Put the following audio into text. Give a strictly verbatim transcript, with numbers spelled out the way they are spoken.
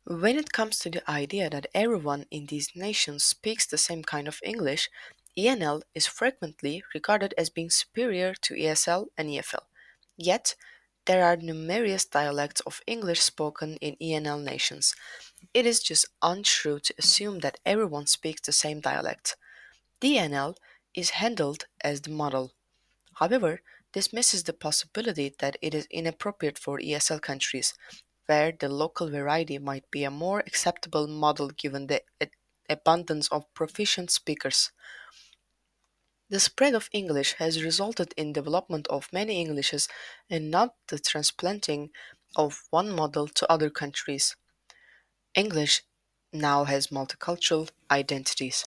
When it comes to the idea that everyone in these nations speaks the same kind of English, E N L is frequently regarded as being superior to E S L and E F L. Yet, there are numerous dialects of English spoken in E N L nations. It is just untrue to assume that everyone speaks the same dialect. D N L is handled as the model. However, this misses the possibility that it is inappropriate for E S L countries, where the local variety might be a more acceptable model given the a- abundance of proficient speakers. The spread of English has resulted in development of many Englishes and not the transplanting of one model to other countries. English now has multicultural identities.